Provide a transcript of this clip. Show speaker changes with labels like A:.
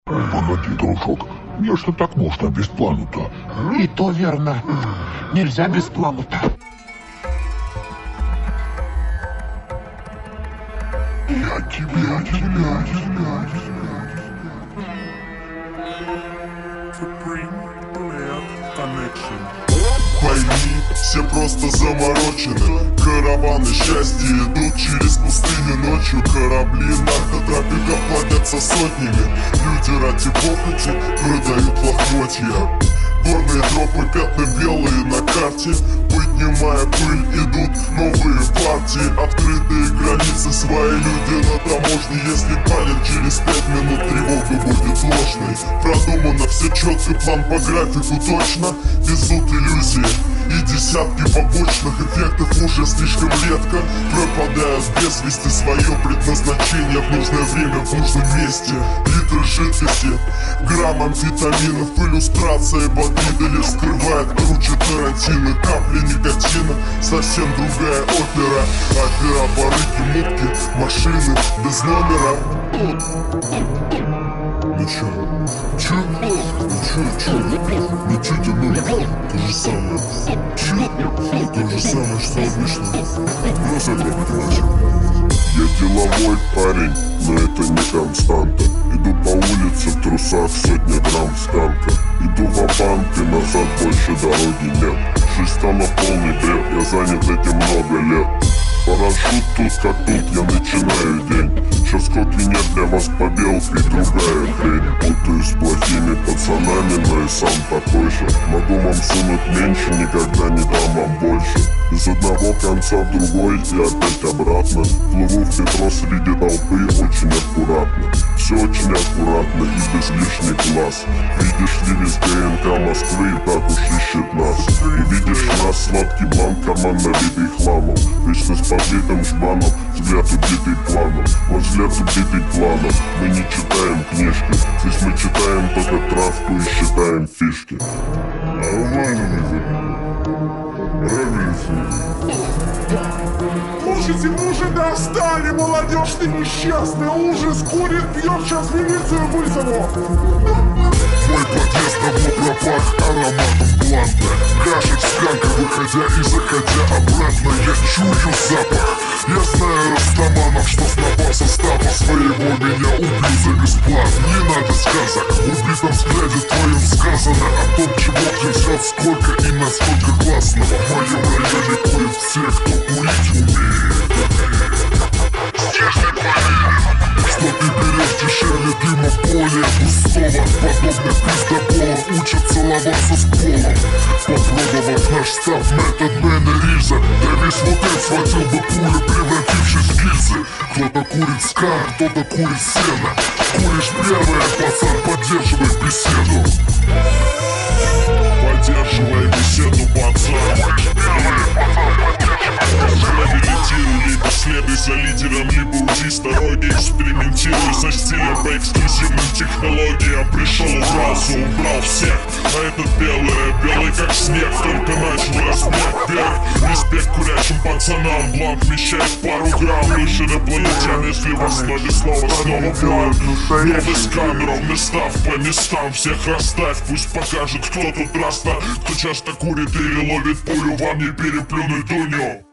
A: Погоди, дружок, мне что так можно без плану-то?
B: И то верно. Нельзя без плану-то.
A: Я тебя.
C: Пойми, все просто заморочены. Караваны счастья идут через пустыню ночью. Корабли наркотрафика платятся сотнями. Люди ради похоти продают лохмотья. Горные тропы, пятна белые на карте. Поднимая пыль, идут новые партии. Открытые границы, свои люди на таможне. Если палят через 5 минут, тревога будет ложной. Продумано все четко, план по графику точно. Везут иллюзии и десятки побочных эффектов уже слишком редко пропадают без вести. Свое предназначение в нужное время, в нужном месте. Литры жидкости, грамм амфетаминов. Иллюстрация бодрит скрывает круче Тарантино. Капли никотина, совсем другая опера. Опера, барыги, мутки, машины без номера. Ну чё? Ну чё тянули? То же самое. То же самое, что обычно. Просто это иначе. Я деловой парень, но это не константа. Иду по улице в трусах, сотня грамм сканка. Иду ва-банк и назад больше дороги нет. Жизнь стала полный бред, я занят этим много лет. Парашют тут как тут, я начинаю день. Сейчас скоки нет для вас побелки, другая хрень. Путаюсь с плохими пацанами, но и сам такой же. Могу вам сунуть меньше, никогда не дам вам больше. Из одного конца в другой и опять обратно. Плыву в метро среди толпы очень аккуратно. Все очень аккуратно и без лишних глаз. Видишь ли весь ДНК Москвы и так уж ищет нас. Увидишь нас, сладкий бланк, карман набитый хламом. Вечно с подбитым жбаном, взгляд убитый планом. Мой взгляд убитый планом. Мы не читаем книжки, здесь мы читаем только травку и считаем фишки.
D: Слушайте, вы уже достали, молодежь, ты несчастный. Ужас, курит, пьет, сейчас милицию вызову.
C: Мой подъезд давно пропах ароматом бланта. Кашель сканка, выходя и заходя обратно. Я чую запах. Я знаю растаманов, что с напа состава своего меня убью за бесплатно. Не надо сказок, в убитом взгляде твоем сказано о том, чего несет сколько и насколько классного. В моем районе курят все, кто курить умеет. Снежный планет, что ты берешь дешевле дыма более пустого. Подобно пиздоболам учат целоваться с полом. Попробовав наш став метод Мэна Риза, да весь вот этот схватил бы пулю, превратившись в гильзы. Кто-то курит ска, кто-то курит сено. Куришь первое, пацан, поддерживай беседу. Поддерживай беседу, пацан. Реабилитируй, либо следуй за лидером, либо уйди с дороги. Экспериментируй со стилем по эксклюзивным технологиям. Пришел, убрался, убрал всех. А этот белый как снег, только начал размер вверх. Респект курящим пацанам, бланк вмещает пару грамм. Выше инопланетян, если в основе снова план. Новый скан, ровный став по местам. Всех расставь, пусть покажет, кто тут раста. Кто часто курит или ловит пулю, вам не переплюнуть дуню.